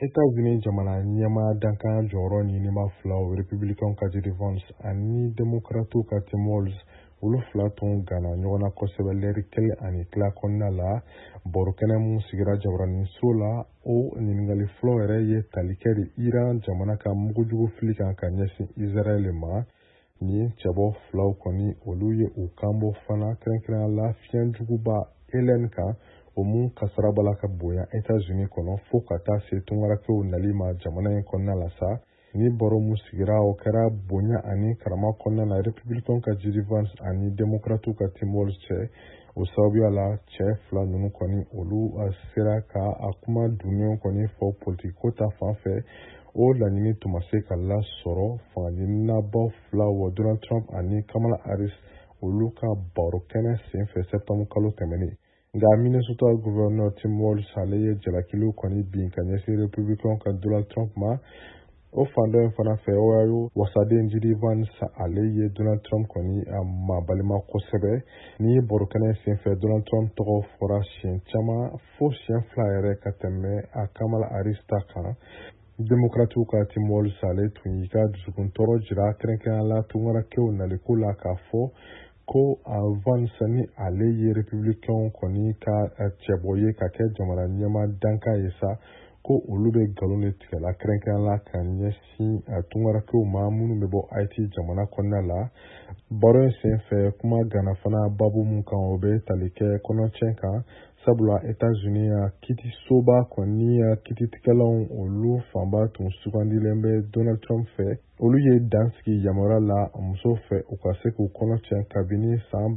États-Unis jamana ɲɛmaa dankan jɔyɔrɔ ɲinima filaw Républicains ka J.D. Vance ani Démocrates ka Tim Walz olu fila tun gana ɲɔgɔn na kosɛbɛ lɛri 1.5 kɔnɔna la barokɛnɛ mun sigira Jabaraninso la. O ɲininkali fɔlɔ yɛrɛ ye tali kɛ de Iran jamana ka mugujugu fili kan ka ɲɛsin Israël ma. Ni cɛbɔ filaw kɔni olu ye u kanbɔ fana kɛrɛnkɛrɛnya la fiɲɛjuguba Hélène kan o mun kasara bala ka bonya États-Unis kɔnɔ fo ka taa se tungarakɛw nali ma jamana in kɔnɔna la sa. Ni baro mun sigira o kɛra bonya ani karama kɔnɔna la Républicains ka J.D. Vance ani Démocrates ka Tim Walz cɛ. O sababuya la cɛ fila ninnu kɔni olu sera ka a kuma dunnen kɔni fɔ politikiko ta fan fɛ. O laɲini tun ma se ka lasɔrɔ fangaɲininabaw fila wa Donald Trump ani Kamala Harris olu ka barokɛnɛ senfɛ septembre kalo tɛmɛnen. Nka Minnesota gouverneur Tim Walz ale ye jalakiliw kɔni bin ka ɲɛsin Républicains ka Donald Trump ma. O fan dɔ in fana fɛ Ohio wasaden J.D. Vance ale ye Donald Trump kɔni ma balima kosɛbɛ. Ni barokɛnɛ senfɛ Donald Trump tɔgɔ fɔra siɲɛ caman fo siɲɛ fila yɛrɛ ka tɛmɛ a Kamala Harris ta kan. Démocrates ka Tim Walz ale tun y'i ka dusukun tɔɔrɔ jira kɛrɛnkɛrɛnya la tungarakɛw naliko la k'a fɔ ko Vance ni ale ye Républicains kɔni ka cɛbɔ ye ka kɛ jamana ɲɛmaa dankan ye sa ko olu bɛ nkalon de tigɛla kɛrɛnkɛrɛnya la ka ɲɛsin tungarakɛw ma minnu bɛ bɔ Haïti jamana kɔnɔna la. Baro in senfɛ kuma gana fana babu mun kan o bɛ tali kɛ kɔnɔcɛn kan sabula États-Unis kiitisoba kɔni kiititigɛlanw olu fanba tun sugandilen bɛ Donald Trump fɛ. Olu ye dansigi yamaruya la muso fɛ u ka se k'u kɔnɔcɛn kabini san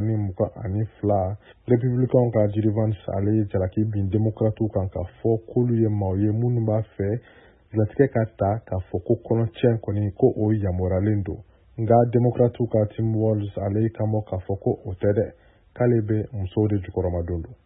2022. Républicains ka J.D. Vance ale ye jalaki bin Démocrates kan ka fɔ k'olu ye maaw ye minnu b'a fɛ latigɛ ka ta k'a fɔ ko kɔnɔcɛn kɔni ko o yamaruyalen don. Nka Démocrates ka Tim Walz ale kan bɔ k'a fɔ ko o tɛ dɛ k'ale bɛ musow de jukɔrɔmadon don.